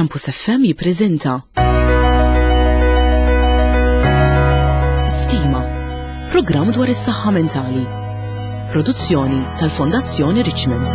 Campus FM jippreżenta Stima, programm dwar is-saħħa mentali. Produzzjoni tal-Fondazzjoni Richmond.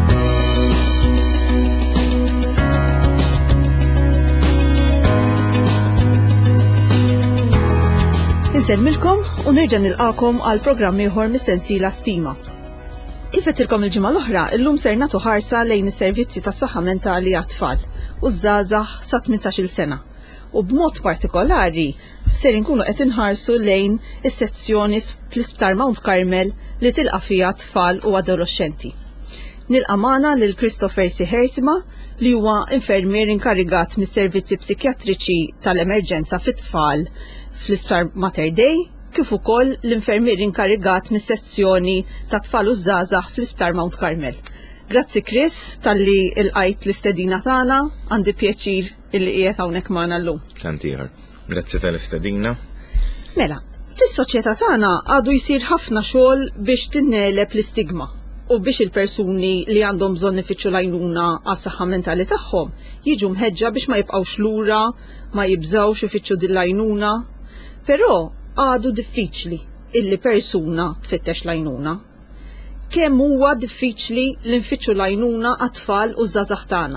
Insellmilkom u nerġa' nilqakom għal programm ieħor mis-sensiela Stima. Kif qedtilkom il-ġimgħa l-oħra, illum ser nagħtu ħarsa lejn is-servizzi tas-saħħa mentali għat-tfal u żgħażagħ sa 18-il sena. U b'mod partikolari ser inkunu qed inħarsu lejn is-sezzjoni fl-Isptar Mount Carmel li tilqa' fiha tfal u adolescenti. Nilqa' magħna lil Christopher Sihersima li huwa infermier inkarigat mis-servizzi psikjatriċi tal-emerġenza fit-tfal fl-Isptar Mater Dei, kif ukoll l-infermier inkarigat mis-sezzjoni ta' tfal u żgħażagħ fl-Isptar Mount Carmel. Grazzi Chris talli lqajt l-istedina tagħna, għandi pjaċir illi qiegħed hawnhekk magħna llum. Kantieħor. Grazzi tal-istedina. Mela, fis-soċjetà tagħna għadu jsir ħafna xogħol biex tinneleb l-istigma u biex il-persuni li għandhom bżonn ifittxu l-għajnuna għas-saħħa mentali tagħhom jiġu mħeġġa biex ma jibqgħux lura, ma jibżgħux ifittxu din l-għajnuna. Però għadu diffiċli illi persuna tfittex l-għajnuna. Kemm huwa diffiċli li nfittxu l-għajnuna għat-tfal u żgħażagħ tagħna?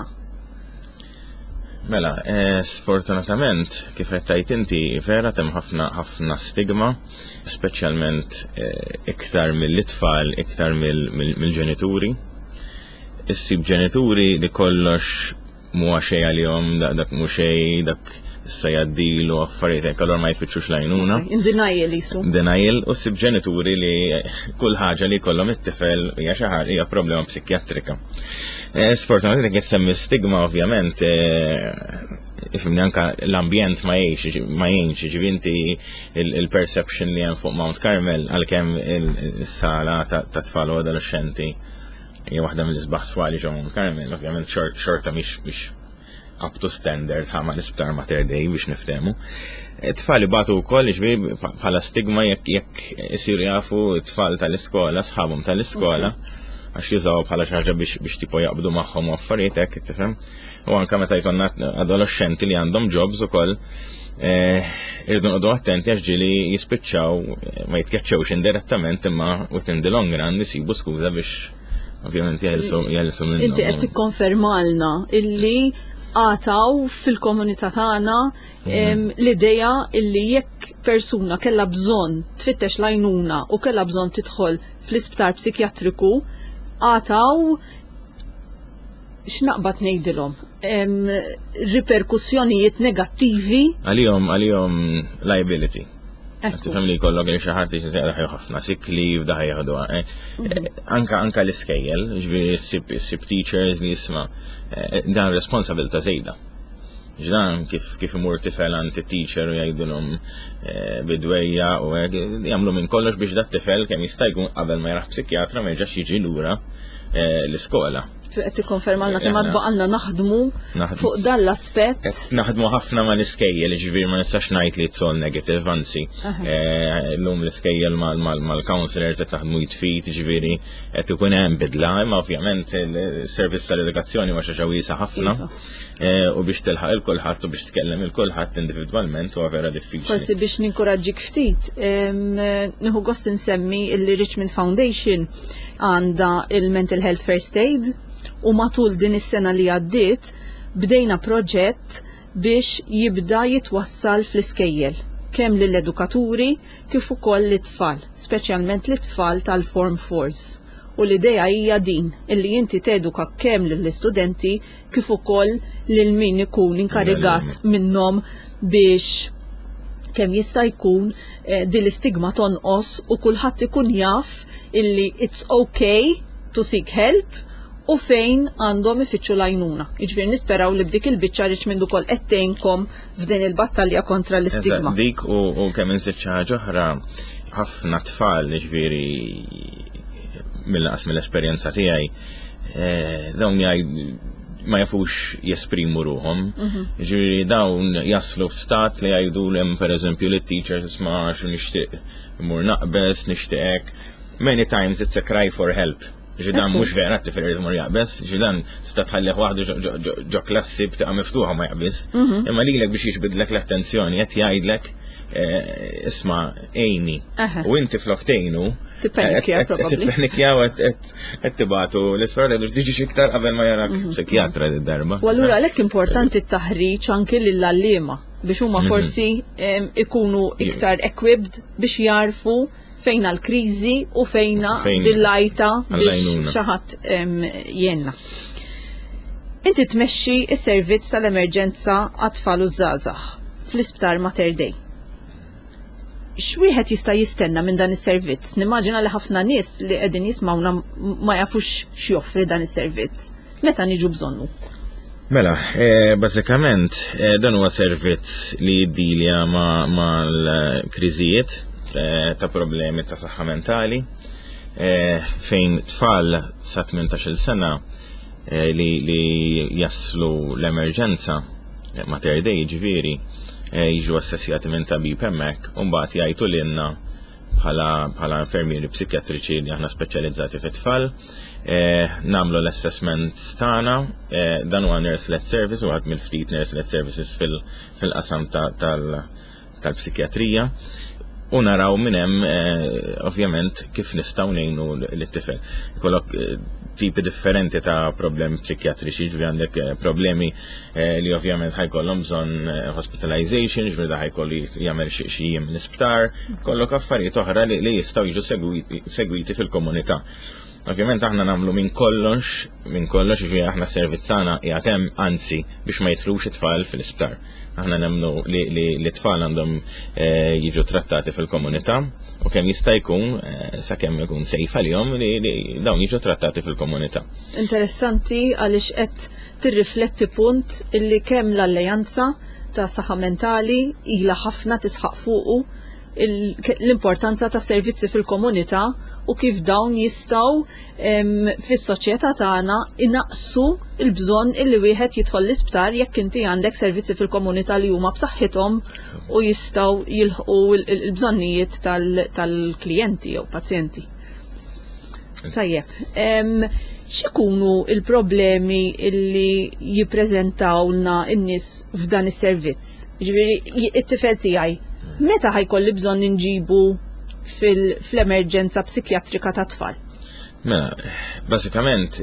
Mela, sfortunatament, kif qed tgħid inti, vera hemm ħafna stigma, speċjalment iktar mill-itfal, iktar mill-ġenituri. Issib ġenituri li kollox mhuwa xejn għalihom, dak mhu xejn, dak issa jaddilu affarijiet hekk allura ma jfittxux l-għajnuna. In denial isu. Denial u ssib ġenituri li kull ħaġa li jkollhom it-tifel hija xi ħaġa hija problema psikjatrika. Sfortunatamente kien semmi stigma ovvjament ifhimni anke l-ambjent ma jgħinx ġivinti il-perception li hemm fuq Mount Carmel għalkemm is-sala ta' tfal u adolescenti hija waħda mill-isbaħ swali ġew Mount Carmel, ovvjament xorta mhix up to standard ħama l-Isptar Mater Dei biex niftehmu. Tfal ibatu wkoll ġifieri bħala stigma jekk isiru jafu t-tfal tal-iskola, sħabhom tal-iskola, għax jużaw bħala xi ħaġa biex tipo jaqbdu magħhom u affarijiet hekk, tifhem. U anke meta jkollna adolescenti li għandhom jobs ukoll irridu nqogħdu attenti għax ġieli jispiċċaw ma jitkeċċewx indirettament imma within the long run isibu skuża biex ovvjament jeħilsu minnhom. Inti qed tikkonfermalna illi għataw fil-komunità tagħna l-idea illi jekk persuna kellha bżonn tfittex l-għajnuna u kellha bżonn tidħol fl-isptar psikjatriku għataw x'naqbad ngħidilhom riperkussjonijiet negattivi għalihom liability. Tifhem li jkollok li xi ħadd jagħmel ħafna sick leave daħ jaħduha. Anke l-iskejjel, ġifieri ssib teachers li jisma' dan responsabilità żejda. Ġdan kif imur tifel għand it-teacher u jgħidulhom bidwejja u jagħmlu minn kollox biex dat tifel kemm jista' jkun qabel ma jraħ psikjatra ma jerġax jiġi lura l-iskola. Qed tikkonfermalna kemm għad baqalna naħdmu fuq dan l-aspett. Naħdmu ħafna ma l-iskejjel, ġifieri ma nistax ngħid li it's all negative, anzi. Llum l-iskejjel mal-counselors qed naħdmu jitfit, ġifieri qed ikun hemm bidla, imma ovvjament is-servizz tal-edukazzjoni ma xi wiesa ħafna u biex tilħaq il-kulħadd u biex tkellem il-kulħadd individwalment huwa vera diffiċli. Forsi biex ninkoraġġik ftit, nieħu gost insemmi il-Richmond Foundation għandha il-Mental Health First Aid u matul din is-sena li għaddiet bdejna proġett biex jibda jitwassal fl-iskejjel kemm lill-edukaturi kif ukoll lit-tfal, speċjalment lit-tfal tal-Form 4s. U l-idea hija din illi inti teduka kemm lill-istudenti kif ukoll lil min ikun inkarigat minnhom biex kemm jista' jkun din l-istigma tonqos u kulħadd ikun jaf illi it's okay to seek help u fejn għandhom ifittxu l-għajnuna. Jiġifieri nisperaw li b'dik il-biċċa Richmond ukoll qed tgħinkom f'din il-battalja kontra l-istigma. Dik u kemm insiet xi ħaġa oħra ħafna tfal jiġifieri mill-esperjenza tiegħi dawn ma jafux jesprimu ruhom. Jiġifieri dawn jaslu f'stat li jgħidulhom pereżempju lit-teachers isma' xi nixtieq imur naqbes, nixtieq. Many times it's a cry for help. Ġidan mhux vera t-tifel irid imur jaqbes, ġidan tista' tħallih waħdu ġo klassi b'tieqa miftuħa ma jaqbis. Imma lilek biex jiġbidlek l-attenzjoni qed jgħidlek isma' għejni u inti flok tgħinu tippanikja u qed tibatu l-isfar biex tiġi iktar qabel ma jarak psikjatra d-darba. U allura għalhekk importanti t-taħriġ anke lill-allima biex huma forsi ikunu iktar equipped biex jarfu fejna l-kriżi u fejna dil-lajta biex xi ħadd jenna. Inti tmexxi s-servizz tal-emerġenza għat-tfal u żgħażagħ fl-Isptar Mater Dei. X'wieħed jista' jistenna minn dan is-servizz? Nimmaġina li ħafna nies li qegħdin jismawna ma jafux x'joffri dan is-servizz. Meta niġu bżonnu? Mela, bażikament dan huwa servizz li jiddilja mal-kriżijiet ta' problemi ta' saħħa mentali fejn tfal sa' 18-il sena li jaslu l-emerġenza Mater Dei ġifieri jiġu assessjati minn tabib hemmhekk u mbagħad jgħidu lilna bħala infermieri psikjatriċi li aħna speċjalizzati fit-tfal nagħmlu l-assessment tagħna dan huwa nurse-led service u waħed mill-ftit nurse-led services fil-qasam tal-psikjatrija u naraw minn hemm ovvjament kif nistgħu ngħinu lit-tifel. Ikollok tipi differenti ta' problemi psikjatriċi, ġifieri għandek problemi li ovvjament ħajkollhom bżonn hospitalization, ġifieri da ħajkollu jagħmel xi jiem l-isptar, kollok affarijiet oħra li jistgħu jiġu segwiti fil-komunità. Ovvjament aħna nagħmlu minn kollox, ġifieri aħna s-servizz tagħna qiegħed hemm anzi biex ma jidħlux it-tfal fil-isptar. Aħna nemmnu li t-tfal għandhom jiġu trattati fil-komunità u kemm jista' jkun sakemm ikun sejf għalihom li dawn jiġu trattati fil-komunità. Interessanti għaliex qed tirrifletti punt illi kemm l-Alleanza ta' Saħħa Mentali ilha ħafna tisħaq fuqu l-importanza ta' servizzi fil-komunità u kif dawn jistgħu fis-soċjetà tagħna innaqsu l-bżonn illi wieħed jidħol l-isptar jekk inti għandek servizzi fil-komunità li huma b'saħħithom u jistgħu jilħqu l-bżonnijiet tal-klijenti jew pazjenti. Tajjeb, x'ikunu l-problemi illi jippreżentawlna n-nies f'dan is-servizz? Ġifieri it-tifel tiegħi meta ħajkolli bżonn inġibu fl-emerġenza psikjatrika ta' tfal? Mela, bażikament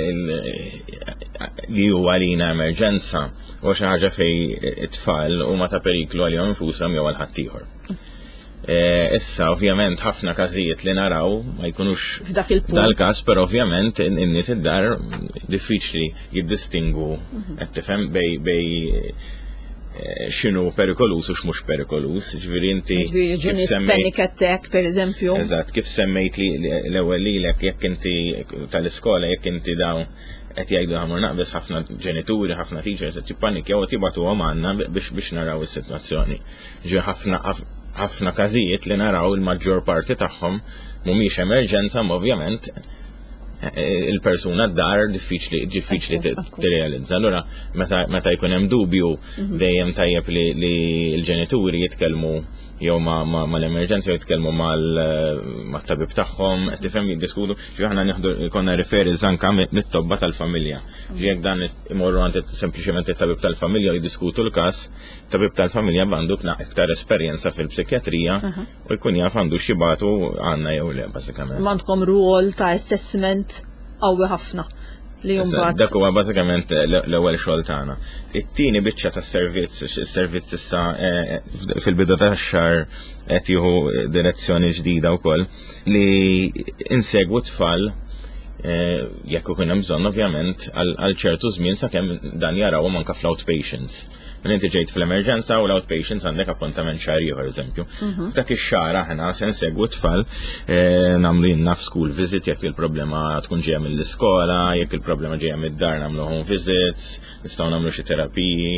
li huwa għalina emerġenza huwa xi ħaġa fejn it-tfal huma ta' periklu għalihom infushom jew għal ħadd ieħor. Issa ovvjament ħafna każijiet li naraw ma jkunux dal-każ, però ovvjament in-nies id-dar diffiċli jiddistingu qed tifhem bej x'inhu perikolus u x'mhux perikolus, ġifieri inti kif panic attack pereżempju. Eżatt, kif semmejt li l-ewwel lilek jekk inti tal-iskola jekk inti dawn qed jgħidu ħamur naqbes ħafna ġenituri, ħafna teachers qed jippanikjaw u tibatuhom għandna biex naraw is-sitwazzjoni. Ġifieri ħafna każijiet li naraw il-maġġor parti tagħhom mhumiex emerġenza, ma ovvjament il-persuna d-dar diffiċli tirrealizza. Allura meta jkun hemm dubju dejjem tajjeb li l-ġenituri jitkellmu jew ma l-emerġenza jitkellmu mat-tabib tagħhom, qed tifhem jiddiskutu, ġi aħna nieħdu jkollna referrals anke mit-tobba tal-familja. Jekk dan imorru għand sempliċement it-tabib tal-familja jiddiskutu l-każ, tabib tal-familja għandu iktar esperjenza fil-psikjatrija u jkun jaf għandu xibatu għandna jew le bażikament. M'għandkom rwol ta' assessment qawwi ħafna li jumbat. Dak huwa bażikament l-ewwel xogħol tagħna. It-tieni biċċa tas-servizz, is-servizz issa fil-bidu tax-xahar qed jieħu direzzjoni ġdida wkoll li insegwu tfal jekk ikun hemm bżonn ovvjament għal ċertu żmien sakemm dan jarawhom anke fl-outpatients. Inti ġejt fl-emerġenza u l-outpatients għandek appuntament xahar ieħor eżempju. F'dak ix-xahar aħna se nsegwu tfal nagħmlu jinna f'school visit jekk il-problema tkun ġejja mill-iskola, jekk il-problema ġejja mid-dar nagħmlu home visits, nistgħu nagħmlu xi terapiji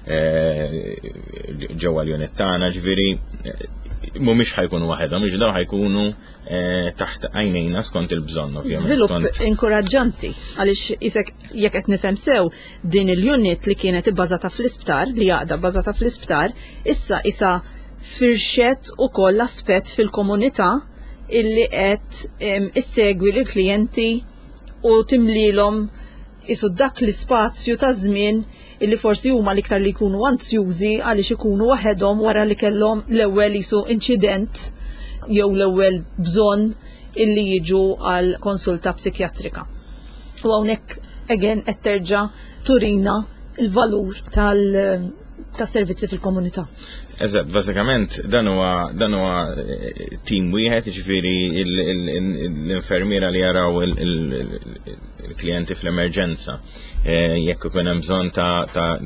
ġewwa l-unit tagħna, ġifieri mhumiex ħajkunu waħedhom, jiġu dawn ħajkunu taħt għajnejna skont il-bżonn ovvjament. Żvilupp inkoraġġanti għaliex isek jekk qed nifhem sew din il-unit li kienet ibbażata fl-isptar, li għaqda bbażata fl-isptar, issa firxet ukoll aspett fil-komunità illi qed issegwi lill klijenti u timlilhom isu dak l-ispazju ta' żmien illi forsi huma l-iktar li jkunu anzjużi għaliex ikunu waħedhom wara li kellhom l-ewwel isu inċident jew l-ewwel bżonn illi jiġu għal konsulta psikjatrika. U hawnhekk again qed terġa' turina il-valur tas-servizzi fil-komunità. Eżatt, bażikament dan huwa team wieħed, jiġifieri l-infermiera li jaraw il-klijenti fl-emerġenza. Jekk ikun hemm bżonn ta'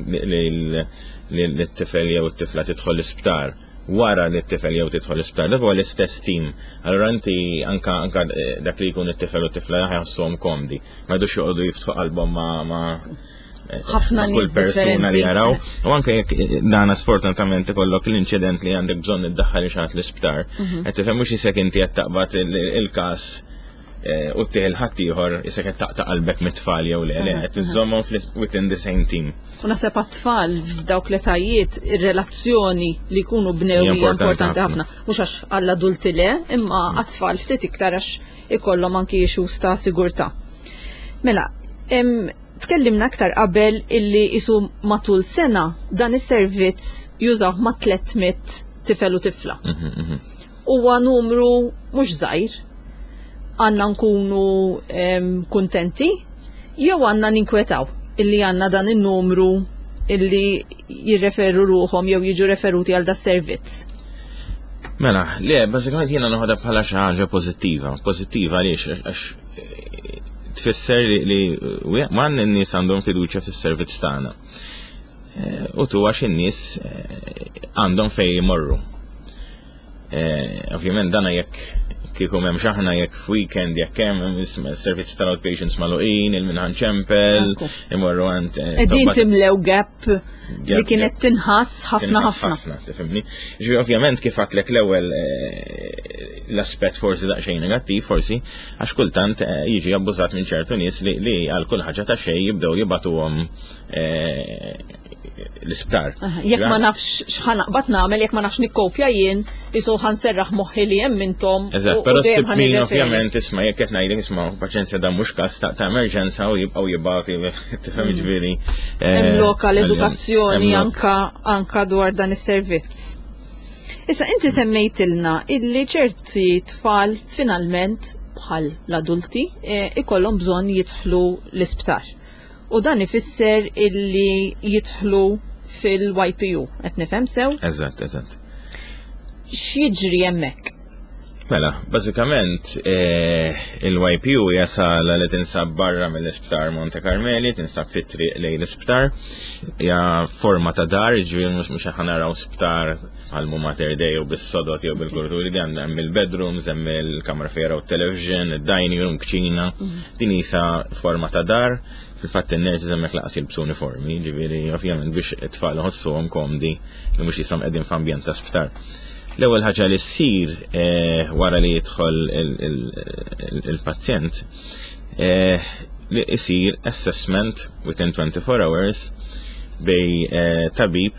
li t-tifel jew it-tifla tidħol l-isptar. Wara li t-tifel jew tidħol l-isptar, dak huwa l-istess team. Allura inti anka dak li jkun it-tifel u t-tifla jaħossuhom komdi. Ma jdux joqogħdu jiftħu qalbhom ma' ħafna kull persuna li jaraw. U anke jekk dana sfortunatament ikollok l-inċident li għandek bżonn iddaħħal xagħat l-isptar, qed tifhem mhux isek inti qed taqbad il-każ u ttieħ ħaddieħor isek qed taqta' qalbek mit-tfal jew le, qed iżommhom within the same team. U naħseb għat-tfal f'dawk l-etajiet ir-relazzjoni li jkunu bnew hija importanti ħafna. Mhux għax għall-adulti le, imma għat-tfal ftit iktar għax ikollhom anki issues ta' sigurtà. Mela, tkellimna aktar qabel illi isu matul sena dan is-servizz jużaw ma' 300 tifel u tifla. Huwa numru mhux żgħir. Għandna nkunu kuntenti jew għandna ninkwetaw illi għandna dan in-numru illi jirreferu ruhom jew jiġu referuti għal da servizz. Mela, le, bażikament jiena noħodha bħala xi ħaġa pożittiva. Pożittiva għaliex għax tfisser li man n-nies għandhom fiduċja fis-servizz tagħna. U tu għax in-nies għandhom fejn jmorru. Ovvjament dana jekk kieku hemm xaħna jekk f'weekend jekk hemm is-servizz tal-outpatients magħluqin, il-minħan ċempel, imorru għand. Qegħdin timlew gap li kienet tinħass ħafna. Tifhimni. Ovvjament kif għatlek l-ewwel l-aspett forsi daqsxejn negattiv forsi għax kultant jiġi abbużat minn ċertu nies li għal kull ħaġa ta' xejn jibdew jibatuhom l-isptar. Jekk ma nafx x'ħanaqbad nagħmel, jekk ma nafx nikkopja jien, isu ħanserraħ moħħi li hemm intom. Eżatt, però s-sibmin ovvjament isma' jekk qed ngħidlek isma' paċenzja dan mhux każ ta' emerġenza u jibqgħu jibgħatu tifhem jiġifieri. Hemm lokal edukazzjoni anka dwar dan is-servizz. Issa inti semmejtilna illi ċerti tfal finalment bħal l-adulti ikollhom bżonn jidħlu l-isptar. U dan ifisser illi jidħlu fil-YPU, qed nifhem sew? Eżatt. X'jiġri hemmhekk? Mela, bażikament il-YPU hija sala li tinsab barra mill-isptar Monte Carmeli, tinsab fit-triq lejn l-isptar. Hija forma ta' dar, jiġifieri mhux ħanaraw isptar għal Mater Dei u bis-sodot jew bil-kulturi li għandna hemm il-bedrooms, hemm il-kamra fejn jaraw television, id-dining room, kċina. Din isa forma ta' dar. Fil-fatt in-nurses hemmhekk laqas jilbsu uniformi, ġifieri ovvjament biex it-tfal iħossuhom komdi li mhux jisom qegħdin f'ambjent ta' isptar. L-ewwel ħaġa li ssir wara li jidħol il-pazjent li jsir assessment within 24 hours bej tabib,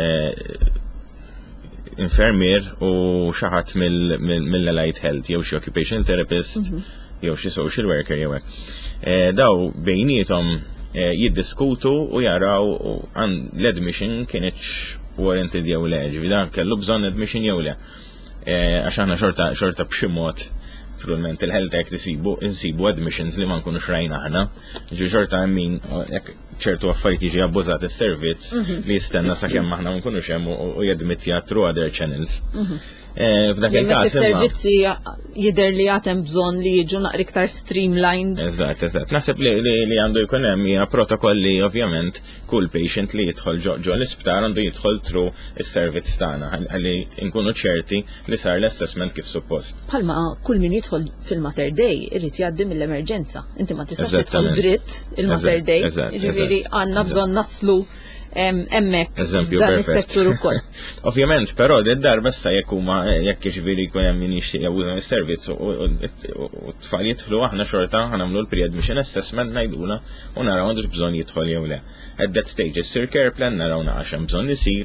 infermier u xi ħadd mill-allied health jew xi occupational therapist jew xi social worker jew hekk. Daw bejnietom jiddiskutu u jaraw l-admission kienx warranted jew le, ġifieri kellu bżonn admission jew le. Għax aħna xorta b'xi mod fil-ment il-health act insibu admissions li ma nkunux rajna aħna. Ġi xorta min ċertu affarijiet jiġi abbużat is-servizz li jistenna sakemm aħna ma nkunux hemm u jadmittja through other channels. F'dak il-każ is-servizzi jidher li għatem bżonn li jiġu naqra iktar streamlined. Eżatt. Naħseb li għandu jkun hemm hija protokolli ovvjament kull patient li jidħol ġo l-isptar għandu jidħol through is-servizz tagħna ħalli nkunu ċerti li sar l-assessment kif suppost. Bħalma kull min jidħol fil-Mater Dei irid jgħaddi mill-emerġenza. Inti ma tistax tidħol dritt il-Mater Dei, jiġifieri għandna bżonn naslu emmek dan is-settur ukoll. Ovvjament, però d-darba issa jekk huma jekk jiġifieri jkun hemm min jixtieq jagħmlu is-servizz u t-tfal jidħlu aħna xorta ħanagħmlu l-pre-admission assessment ngħidula u naraw għandux bżonn jidħol jew le. At that stage is-care plan naraw naqax hemm bżonn isir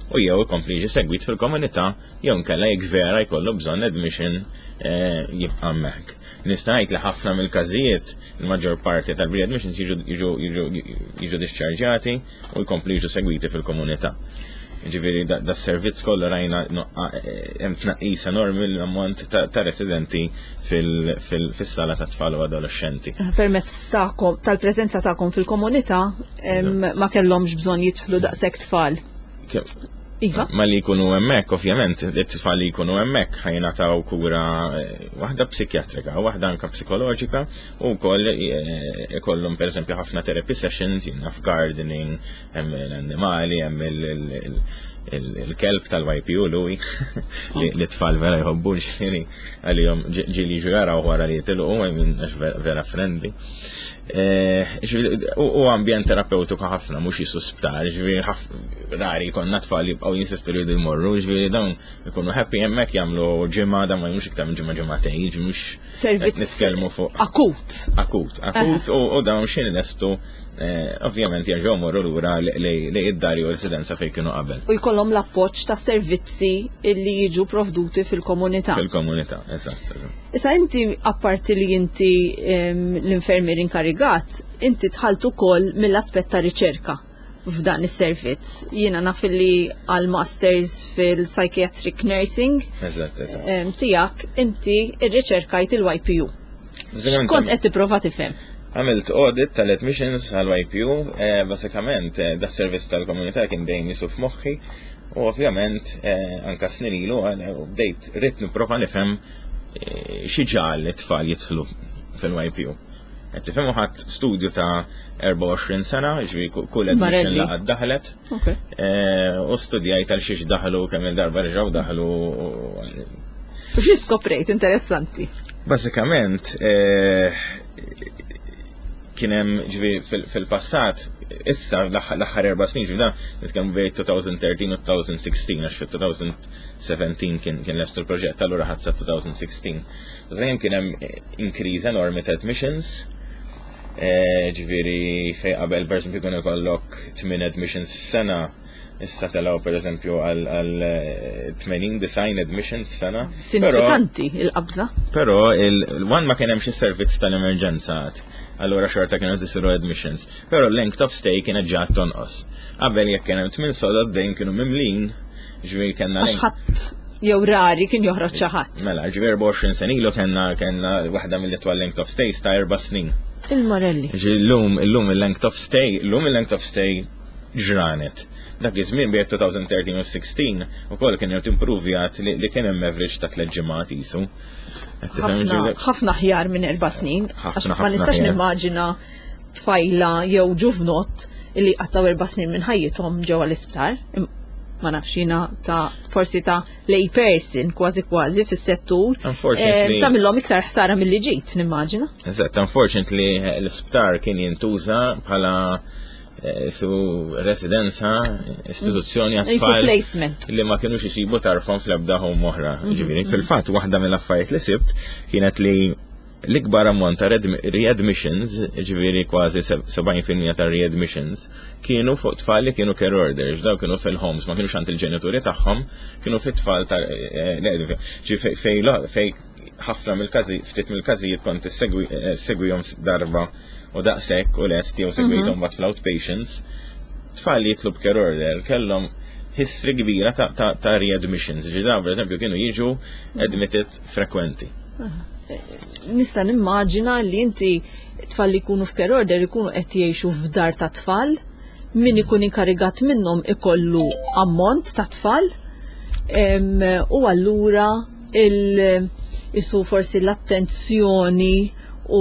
u jew ikompli jiġi segwit fil-komunità jew nkella jgvera jkollu bżonn admission jibqa' hemmhekk. Nista' ngħid li ħafna mill-każijiet il-maġġor parti tal-readmissions jiġu discharġjati u jkomplu jiġu segwiti fil-komunità. Ġifieri da s-servizz kollu rajna hemm tnaqqis enormi l-ammont ta' residenti fis-sala ta' tfal u adolescenti. Permezz tagħkom tal-preżenza tagħkom fil-komunità ma kellhomx bżonn jidħlu daqshekk tfal. Iva? Ma li jkunu hemmhekk, ovvjament, it-tfal li jkunu hemmhekk ħajnataw kura waħda psikjatrika, waħda anke psikoloġika, u wkoll ikollhom pereżempju ħafna therapy sessions, jinaf gardening, hemm l-annimali, hemm il-kelb tal-YPU Louis li tfal vera jħobbu ġifieri għalihom ġieli jiġu jaraw wara li jitilqu minn vera friendly. U ambjent terapeutiku ħafna, mhux jissu sptar, ġifieri rari jkollna tfal jibqgħu jinsistu li jridu jmorru, ġifieri dawn ikunu happy hemmhekk jagħmlu ġimgħa da ma jmux iktar minn ġimgħatejn, mhux servizz nitkellmu fuq akut u dawn xi nestu ovvjament jerġgħu morru lura li id-dar jew residenza fejn kienu qabel. U jkollhom l-appoġġ ta' servizzi li jiġu provduti fil-komunità. Fil-komunità, eżatt. Issa inti apparti li inti l-infermier inkarigat, inti tħalt ukoll mill-aspett ta' riċerka f'dan is-servizz. Jiena naf li għal masters fil-psychiatric nursing tiegħek inti rriċerkajt il-YPU. X'kont qed tipprova tifhem? Għamilt audit tal-admissions għal-YPU, basikament da servizz tal-komunità kien dejjem jisu f'moħħi, u ovvjament anka snin ilu bdejt rid nipprova nifhem xi ġal li tfal jidħlu fil-YPU. Qed tifhemu ħadd studju ta' 24 sena, ġifieri kull admission laqgħat daħlet, u studjajt għal xiex daħlu kemm il-darba reġgħu daħlu. U xi skoprejt interessanti? Basikament kien hemm ġifieri fil-passat, issa l-aħħar 4 snin ġifieri nitkellmu bejn 2013 u 2016 għax fil-2017 kien lestu l-proġett, allura ħadd sa 2016. Żejjem kien hemm increase enormi ta' admissions, ġifieri fejn qabel pereżempju kienu jkollok 8 admissions f'sena, issa telgħu pereżempju għal 80-90 admission f'sena. Sinifikanti il-qabża. Però il-wan ma kien hemm xi servizz tal-emerġenza allura xorta kienu tisiru admissions. Però l-length of stay kienet ġat tonqos. Qabel jekk kien hemm 8 sodod dejjem kienu mimlin, ġifieri kellna għax ħadd jew rari kien joħroġ xi ħadd. Mela, ġifieri 24 sen ilu kellna waħda mill-itwal length of stay ta' 4 snin. Il-Morelli. Llum il-length of stay ġranet. Dak iż-żmien bejn 2013 u 16 ukoll kien qed improvjat li kien hemm average ta' 3 ġimgħat isu. Ħafna ħjar minn 4 snin, għax ma nistax nimmaġina tfajla jew ġuvnot li qattaw 4 snin minn ħajjithom ġewwa l-isptar. Ma nafx jiena forsi ta' lay person kważi fis-settur. Tagħmilhom iktar ħsara milli ġejt nimmaġina. Eżatt, unfortunately l-isptar kien jintuża bħala residenza, istituzzjoni għat-tfal li ma kienux jisibu tarfhom fl-ebda home oħra. Fil-fatt waħda mill-affarijiet li sibt kienet li l-ikbar ammont ta' readmissions, ġifieri kważi 70% ta' readmissions, kienu fuq tfal li kienu care orders, daw kienu fil-homes, ma kienux għand il-ġenituri tagħhom, kienu fit-tfal ta' fej ħafna mill-każijiet, ftit mill-każijiet kont segwihom darba u daqshekk u lest jew segwejthom bat fl-outpatients, tfal li jitlu b'care order kellhom history kbira ta' readmissions. Ġida, per eżempju, kienu jiġu admitted frekwenti. Nista' nimmaġina li inti tfal li jkunu f'care order ikunu qed jgħixu f'dar ta' tfal, min ikun inkarigat minnhom ikollu ammont ta' tfal, u allura isu forsi l-attenzjoni u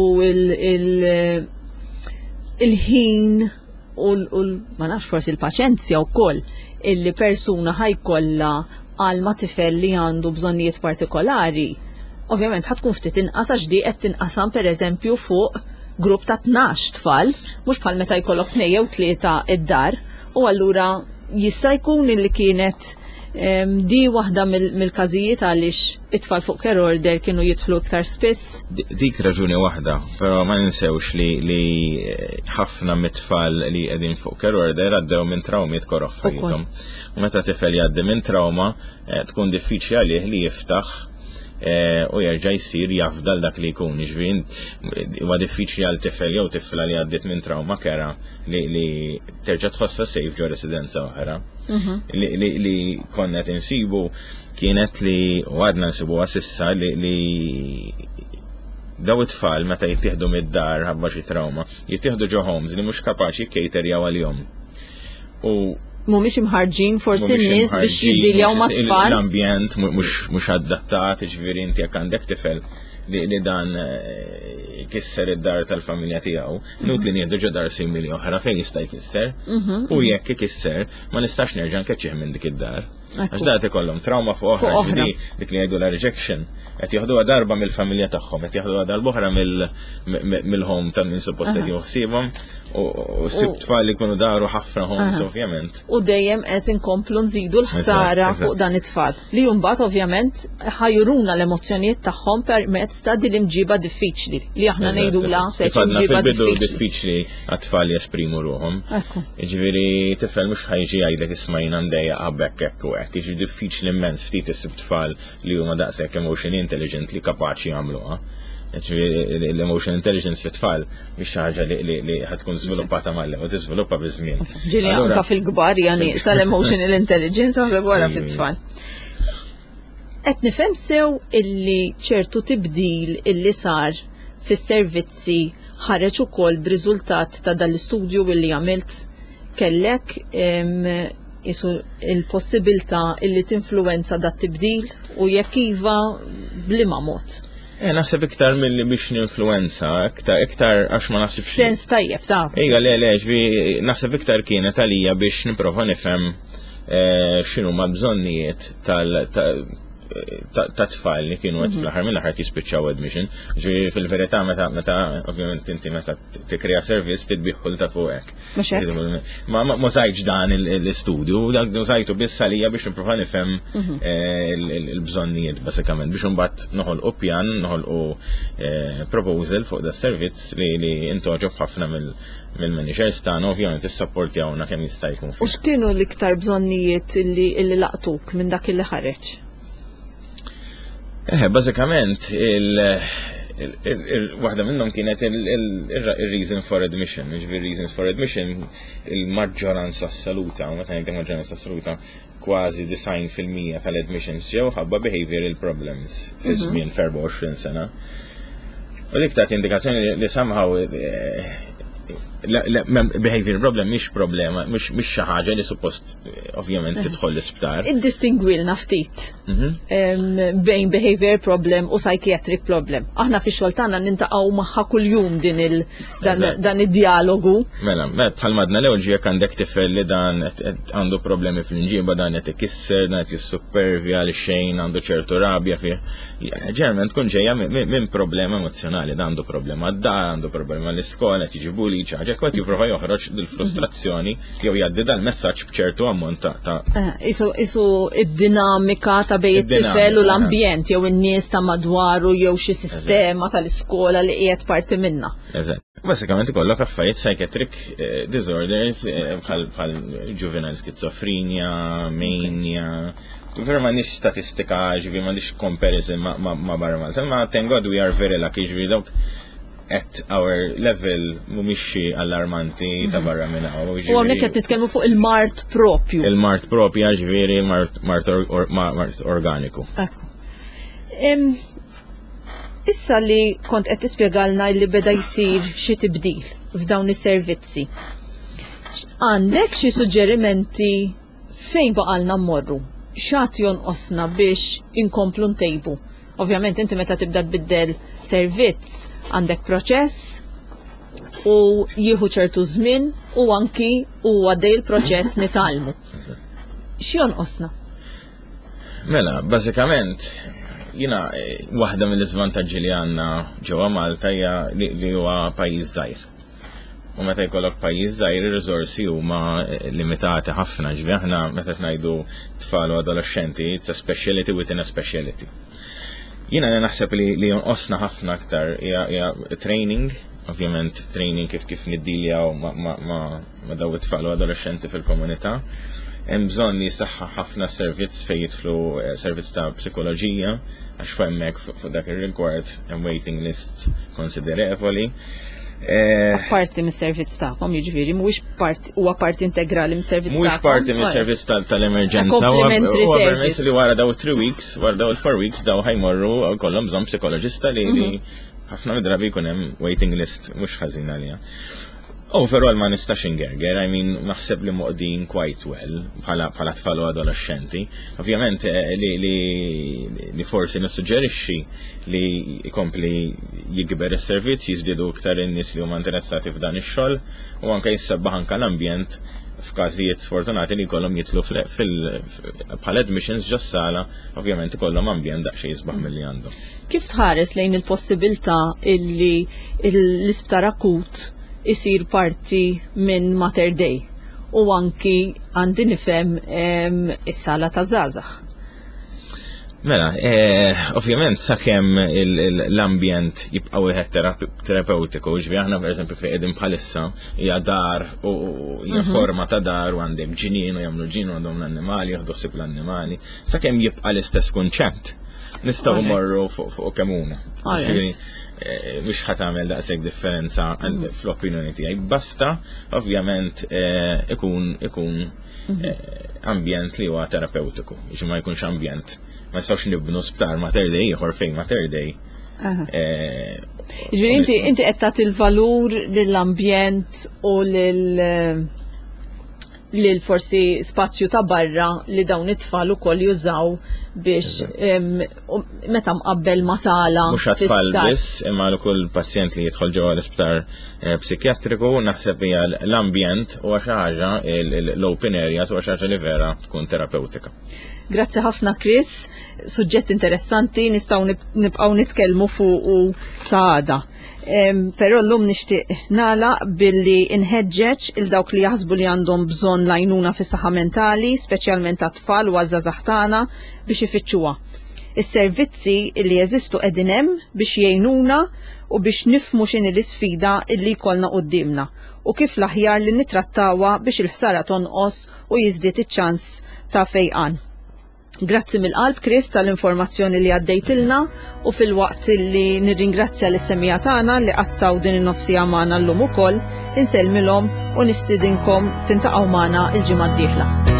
il-ħin u ma nafx forsi l-paċenzja wkoll illi persuna ħajkollha għal ma tifel li għandu bżonnijiet partikolari. Ovvjament ħatkun ftit inqas għax di qed tinqasam pereżempju fuq grupp ta' 12 tfal, mhux bħal meta jkollok 2 jew 3 id-dar, u allura jista' jkun illi kienet Di waħda mill-każijiet għaliex it-tfal fuq care order kienu jidħlu iktar spiss. Dik raġuni waħda, però ma ninsewx li ħafna mit-tfal li qegħdin fuq care order għaddew minn trawmiet korroħ f'ħajjithom. U meta tifel jgħaddi minn trauma tkun diffiċli għalih li jiftaħ u jerġa' jsir jafdal dak li jkun. Jiġifieri huwa diffiċli għal tifel jew tifla li għaddiet minn trauma kera li terġa' tħossha safe ġo residenza oħra. Li konnet insibu kienet li u għadna nsibuha s'issa li daw it-tfal meta jittieħdu mid-dar ħabba xi trauma, jittieħdu ġo homes li mhux kapaċi jkejterjaw għalihom. Mhumiex imħarġin forsi nies biex jiddiljaw ma' tfal. L-ambjent mhux adattat, ġifieri inti jekk għandek tifel li dan jkisser id-dar tal-familja tiegħu, nut li nieħdu ġo dar simili oħra fejn jista' jkisser, u jekk ikisser ma nistax nerġa' nkeċċih minn dik id-dar. Għax dat ikollhom trauma fuq oħra, dik li jgħidu la rejection, qed jieħduha darba mill-familja tagħhom, qed jieħduha darb'oħra mill-home tal-min suppost qed jieħsibhom u sibt tfal li jkunu daru ħafna homes ovvjament. U dejjem qed inkomplu nżidu l-ħsara fuq dan it-tfal. Li mbagħad ovvjament ħajruna l-emozzjonijiet tagħhom permezz ta' din imġiba diffiċli li aħna ngħidula speċi imġiba diffiċli għat-tfal jesprimu ruhom. Jiġifieri tifel mhux ħajġi jgħidlek ismajna ndejja qabbek hekk u hekk, jiġi diffiċli immens ftit isib tfal li huma daqshekk emotion intelligent li kapaċi jagħmluha. L-emotion intelligence fit-tfal biex xi ħaġa li ħatkun żviluppata mal-lem u tiżviluppa biż-żmien. Ġieli anke fil-kbar jani sal-emotional intelligence għażeb wara fit-tfal. Qed nifhem sew illi ċertu tibdil illi sar fis-servizzi ħareġ ukoll b'riżultat ta' dal-istudju illi għamilt kellek isu il-possibilità illi tinfluwenza dat tibdil u jekk iva bliema mod. Naħseb iktar mill-li biex ninfluenza, iktar għax ma naħsibx. Sens tajjeb ta' Ejja, naħseb iktar kienet għalija biex niprofa nifhem x'inhu ma bżonnijiet ta' tfal li kienu għed fl-ħar mill-ħar jispiċċaw admission. Fil-verità meta ovvjament inti meta tikkrea service titbiħħu ta' fuqek. Ma sajġ dan l-istudju, dak sajtu biss għalija biex nipprova nifhem il-bżonnijiet basikament biex imbagħad noħolqu pjan, noħolqu proposal fuq da servizz li intoġob ħafna mill-managers tagħna ovvjament issapportjawna kemm jista' jkun. U x'kienu l-iktar bżonnijiet illi laqtuk minn dak illi ħareġ? Bażikament waħda minnhom kienet il-reason for admission, reasons for admission il-maġġoranza assoluta, u meta ngħid maġġoranza assoluta kważi 90% tal-admissions ġew ħabba behavioral problems fi żmien 24 sena. U dik tat indikazzjoni li somehow behavior problem mhix problema, mhix xi ħaġa li suppost ovvjament tidħol l-isptar. Iddistingwilna ftit bejn behavior problem u psychiatric problem. Aħna fix-xogħol tagħna nintaqgħu magħha kuljum dan id-dialogu. Mela, bħal madna l-ewwel ġiek għandek tifel li dan għandu problemi fil-ġiba, dan qed ikisser, dan qed jissupervja li xejn għandu ċertu rabja fih. Ġeneralment tkun ġejja minn problema emozjonali, dan għandu problema d-dar, għandu problema l-iskola, qed jiġi bully ċaġa, kwet jipprova joħroġ dil-frustrazzjoni jew jgħaddi dal-messaġġ b'ċertu ammont ta' isu id-dinamika ta' bejn it-tifel u l-ambjent jew in-nies ta' madwaru jew xi sistema tal-iskola li qiegħed parti minnha. Eżatt. Basikament ikollok affarijiet psychiatric disorders bħal juvenile schizophrenia, mania. Vera ma nix statistika, ġivi ma nix comparison ma barra Malta, ma thank God we are very lucky, ġivi dawk at our level mumiex allarmanti ta' barra minna. U għonek qed nitkellmu fuq il-mart propju. Il-mart propju ġifieri mart organiku. Issa li kont qed tispjegalna li beda jsir xi tibdil f'dawn is-servizzi. Għandek xi suġġerimenti fejn baqalna mmorru? X'għad jonqosna biex inkomplu ntejbu? Ovvjament inti meta tibda tbiddel servizz għandek proċess u jieħu ċertu żmien u anki u għaddej il-proċess nitalmu. X'jonqosna? Mela, bażikament jiena waħda mill-iżvantaġġi li għandna ġewwa Malta hija li huwa pajjiż żgħir. U meta jkollok pajjiż żgħir ir-riżorsi huma limitati ħafna, ġifieri aħna meta ngħidu tfal u adolescenti, it's a speciality within a speciality. Jiena naħseb li jonqosna ħafna aktar hija training, ovvjament training kif niddiljaw ma' daw it-tfal u adolescenti fil-komunità. Hemm bżonn li jsaħħaħ ħafna servizz fejn jidħlu servizz ta' psikoloġija għax hemmhekk fuq dak ir-rigward hemm waiting list konsiderevoli. Parti mis-servizz tagħkom, jiġifieri mhuwiex parti huwa parti integrali mis-servizz tagħkom. Mhuwiex parti mis-servizz tal-emerġenza. Huwa permess li wara daw 3 weeks, wara daw 4 weeks daw ħajmorru kollhom bżonn psikoloġista li ħafna drabi jkun hemm waiting list mhux ħażin għaliha. Overall ma nistax ingerger, I mean, naħseb li moqdin quite well bħala tfal u adolescenti. Ovvjament li forsi nissuġġerixxi li jkompli jikber is-servizz, jiżdiedu iktar in-nies li huma interessati f'dan ix-xogħol u anke jissabbaħ anke l-ambjent f'każijiet sfortunati li jkollhom jitlu bħala admissions ġossala, ovvjament ikollhom ambjent daqsxejn jisbaħ milli għandhom. Kif tħares lejn il-possibilità illi l-isptar akut isir parti minn Mater Dei u anki għandi nifhem is-sala ta' żgħażagħ? Mela, ovvjament sakemm l-ambjent jibqa' wieħed terapeutiku, ġifieri aħna pereżempju fejn qegħdin bħalissa hija dar u hija forma ta' dar u għandek ġinien u jagħmlu ġin u għandhom l-annimali, jieħdu ħsieb l-annimali, sakemm jibqa' l-istess kunċett nistgħu mmorru fuq kemm huma. Mhux ħadd tagħmel daqshekk differenza fl-opinjoni tiegħi. Basta ovvjament ikun ambjent li huwa terapeutiku, biex ma jkunx ambjent. Ma nistgħux nibnu sptar Mater Dei ieħor fejn Mater Dei. Ġifieri inti qed tagħti l-valur lill-ambjent u lil forsi spazju ta' barra li dawn it-tfal ukoll jużaw biex meta mqabbel ma' sala. Mhux għat-tfal biss, imma kull pazjent li jidħol ġewwa l-isptar psikjatriku naħseb hija l-ambjent u xi ħaġa l-open areas u xi ħaġa li vera tkun terapeutika. Grazzi ħafna Chris, suġġett interessanti nistgħu nibqgħu nitkellmu fuq saada. Però llum nixtieq nagħlaq billi inħeġġeġ il dawk li jaħsbu li għandhom bżonn l-għajnuna fis-saħħa mentali, speċjalment tat-tfal u għażażagħ tagħna biex ifittxuha. Is-servizzi li jeżistu qegħdin hemm biex jgħinuna u biex nifhmu x'inhi l-isfida li jkollna qudiemna u kif l-aħjar li nittrattawha biex il-ħsara tonqos u jiżdied iċ-ċans ta' fejqan. Grazzi mill-qalb Chris tal-informazzjoni li għaddejtilna u fil-waqt li nirringrazzja l-semmija tagħna li qattaw din in-nofsija magħna llum ukoll, insellmilhom u nistidinkom tintaqgħu magħna l-ġimgħa d-dieħla.